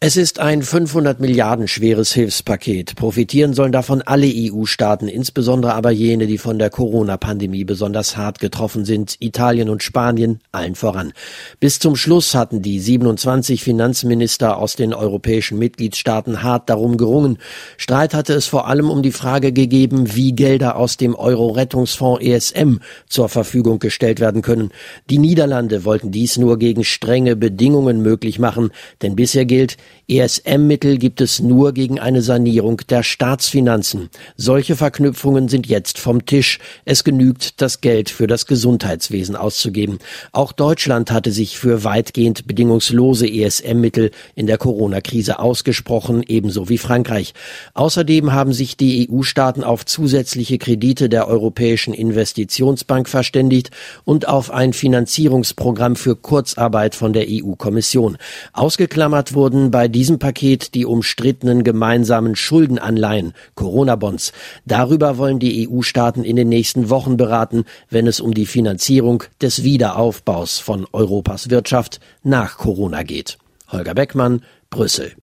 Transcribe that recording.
Es ist ein 500 Milliarden schweres Hilfspaket. Profitieren sollen davon alle EU-Staaten, insbesondere aber jene, die von der Corona-Pandemie besonders hart getroffen sind, Italien und Spanien allen voran. Bis zum Schluss hatten die 27 Finanzminister aus den europäischen Mitgliedstaaten hart darum gerungen. Streit hatte es vor allem um die Frage gegeben, wie Gelder aus dem Euro-Rettungsfonds ESM zur Verfügung gestellt werden können. Die Niederlande wollten dies nur gegen strenge Bedingungen möglich machen, denn bisher gilt, ESM-Mittel gibt es nur gegen eine Sanierung der Staatsfinanzen. Solche Verknüpfungen sind jetzt vom Tisch. Es genügt, das Geld für das Gesundheitswesen auszugeben. Auch Deutschland hatte sich für weitgehend bedingungslose ESM-Mittel in der Corona-Krise ausgesprochen, ebenso wie Frankreich. Außerdem haben sich die EU-Staaten auf zusätzliche Kredite der Europäischen Investitionsbank verständigt und auf ein Finanzierungsprogramm für Kurzarbeit von der EU-Kommission. Ausgeklammert wurden bei diesem Paket die umstrittenen gemeinsamen Schuldenanleihen, Corona-Bonds. Darüber wollen die EU-Staaten in den nächsten Wochen beraten, wenn es um die Finanzierung des Wiederaufbaus von Europas Wirtschaft nach Corona geht. Holger Beckmann, Brüssel.